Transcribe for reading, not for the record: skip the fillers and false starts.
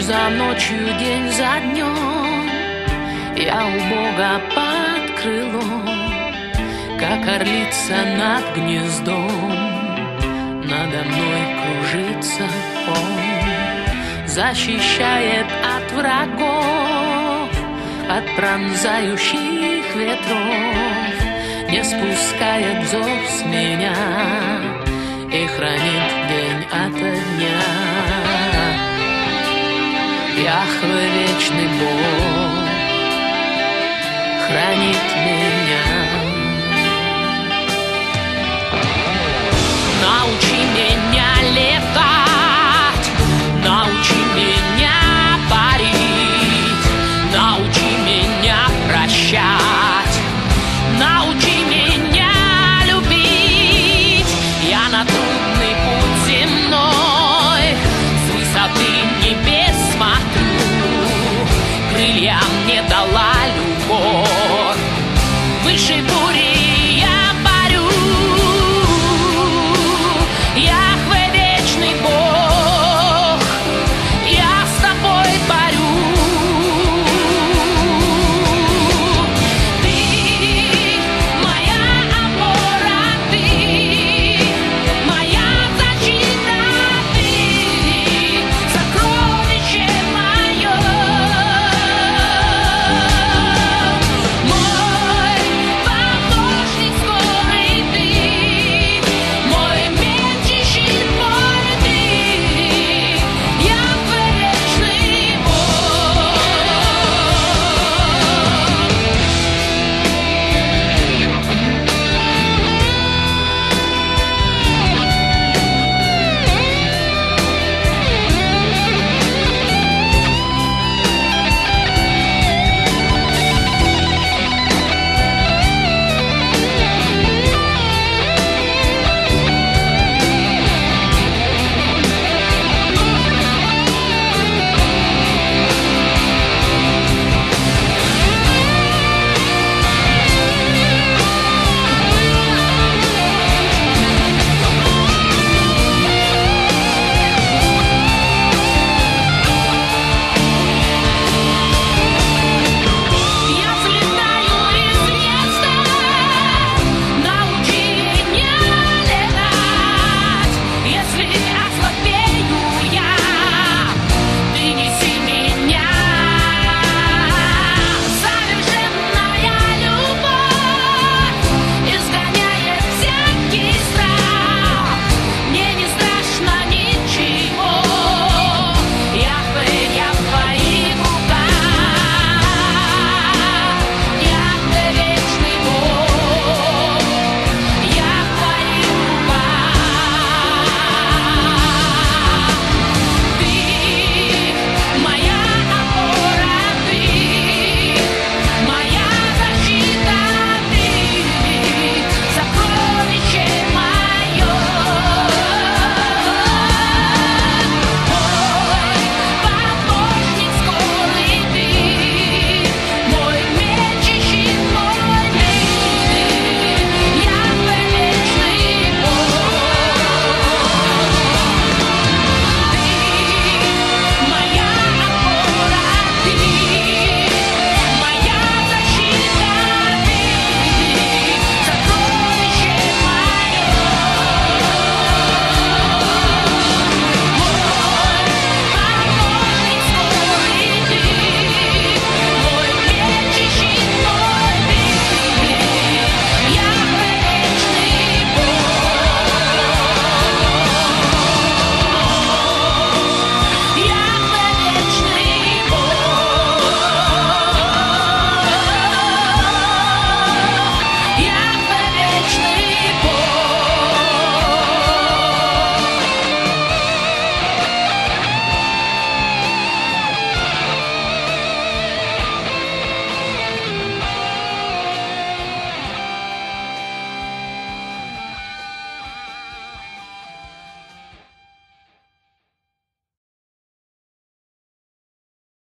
за ночью, день за днем, я у Бога под крылом, как орлица над гнездом. Надо мной кружится он, защищает от врагов, от пронзающих ветров, не спускает взор с меня и хранит день ото дня. Яхве, вечный Бог, хранит меня. Научи меня летать, научи меня парить, научи меня прощать, научи меня любить. Я на трудный путь земной с высоты небес смотрю, крылья мне дала любовь, выше бури